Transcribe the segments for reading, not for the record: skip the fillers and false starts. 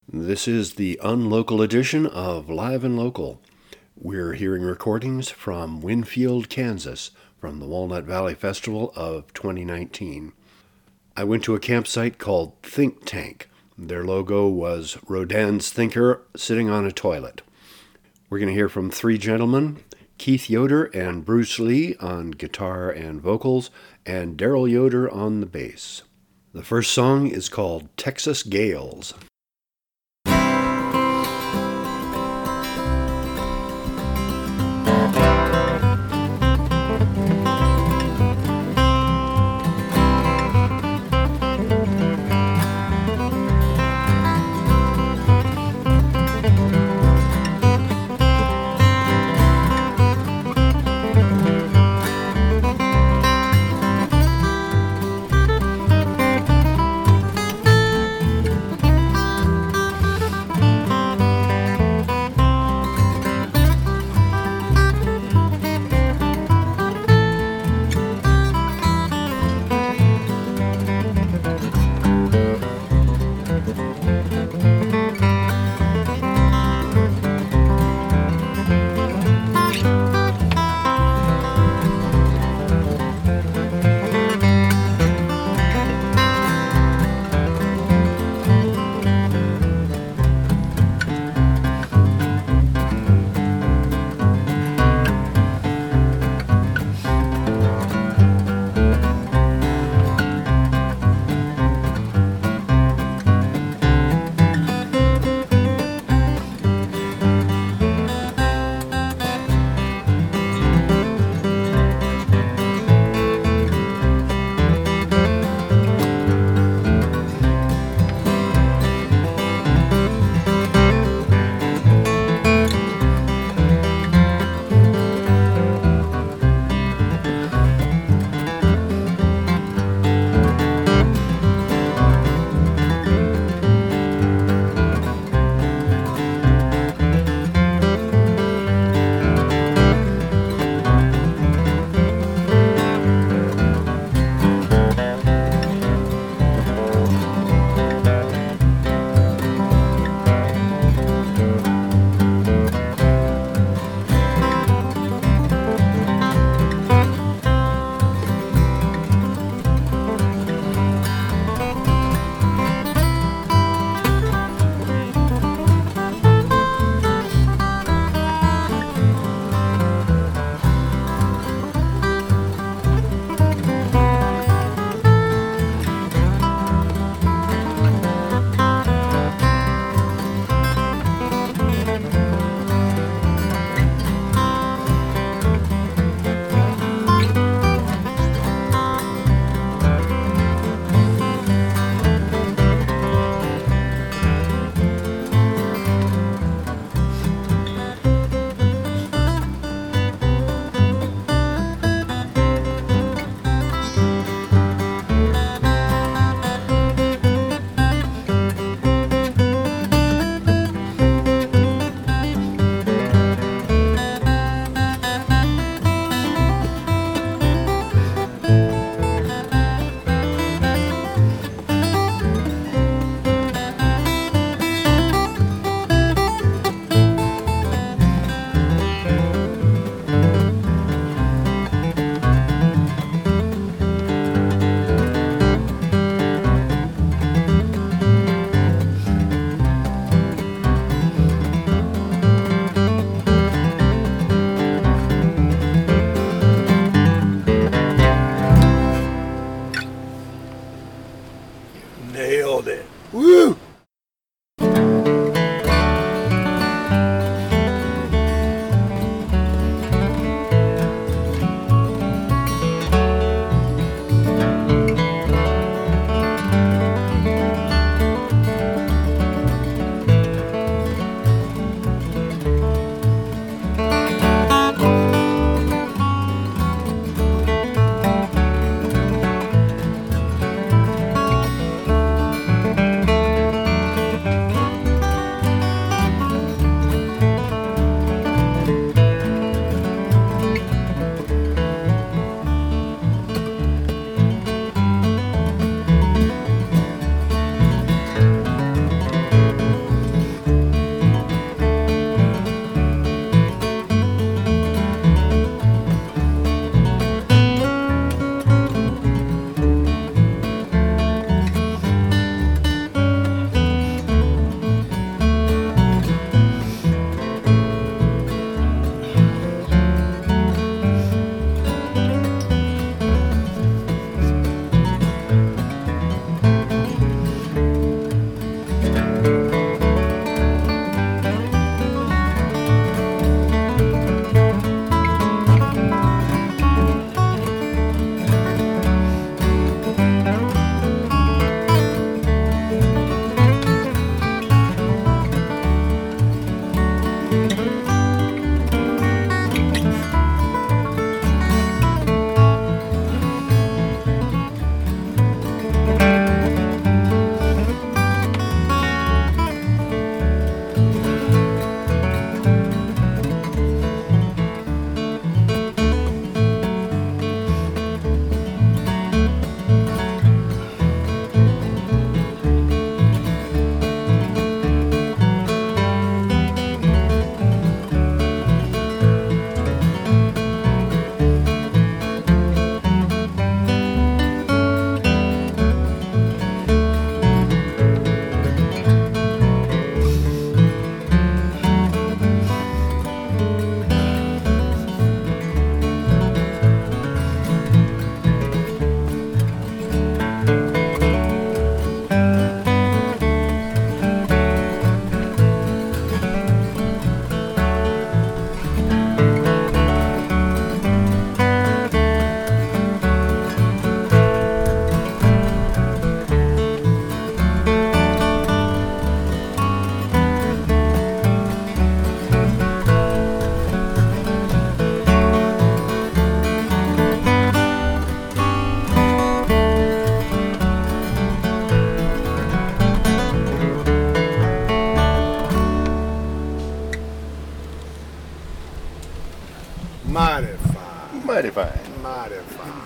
This is the unlocal edition of Live and Local. We're hearing recordings from Winfield, Kansas, from the Walnut Valley Festival of 2019. I went to a campsite called Think Tank. Their logo was Rodin's Thinker sitting on a toilet. We're going to hear from three gentlemen, Keith Yoder and Bruce Lee on guitar and vocals, and Daryl Yoder on the bass. The first song is called Texas Gales. Mighty fine. Mighty fine.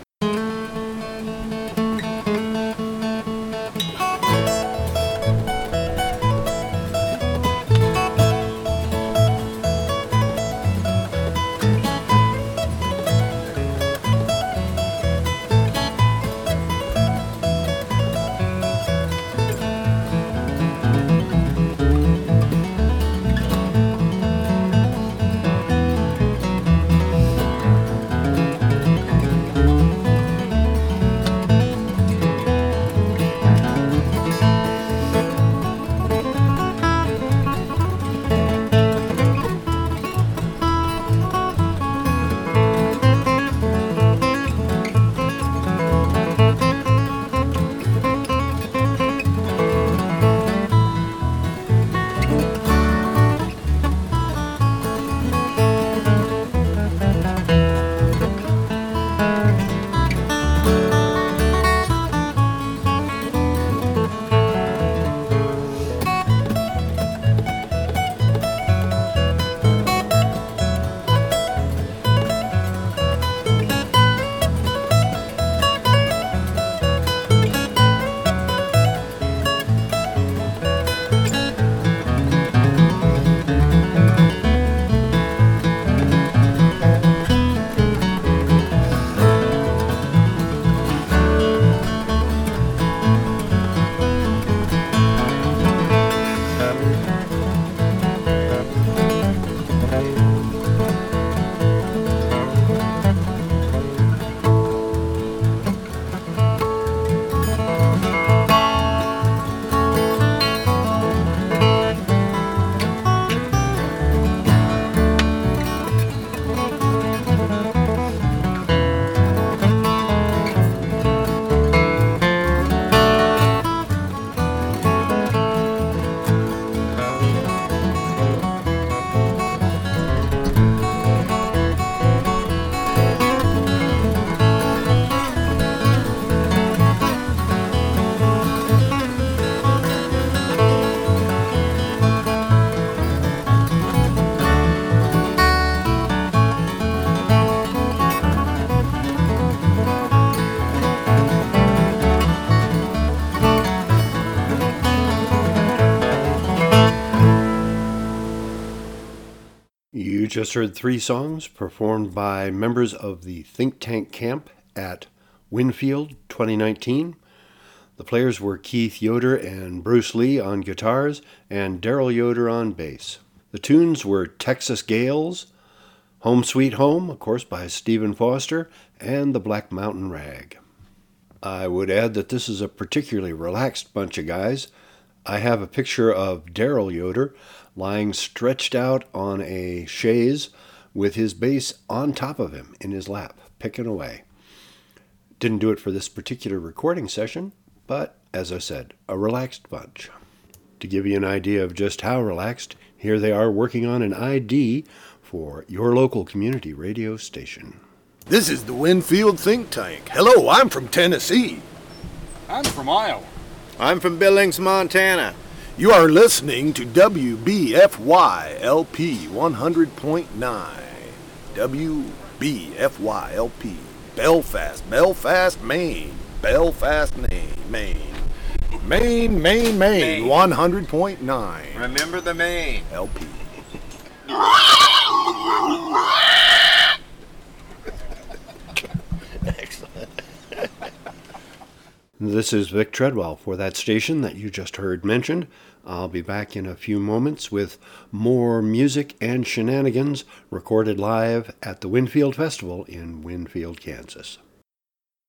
You just heard 3 songs performed by members of the Think Tank Camp at Winfield 2019. The players were Keith Yoder and Bruce Lee on guitars and Daryl Yoder on bass. The tunes were Texas Gales, Home Sweet Home, of course, by Stephen Foster, and The Black Mountain Rag. I would add that this is a particularly relaxed bunch of guys. I have a picture of Daryl Yoder lying stretched out on a chaise with his bass on top of him in his lap, picking away. Didn't do it for this particular recording session, but as I said, a relaxed bunch. To give you an idea of just how relaxed, here they are working on an ID for your local community radio station. This is the Winfield Think Tank. Hello, I'm from Tennessee. I'm from Iowa. I'm from Billings, Montana. You are listening to WBFY-LP 100.9. WBFY-LP. Belfast, Maine. Belfast, Maine. Maine, 100.9. Remember the Maine. LP. Excellent. This is Vic Treadwell for that station that you just heard mentioned. I'll be back in a few moments with more music and shenanigans recorded live at the Winfield Festival in Winfield, Kansas.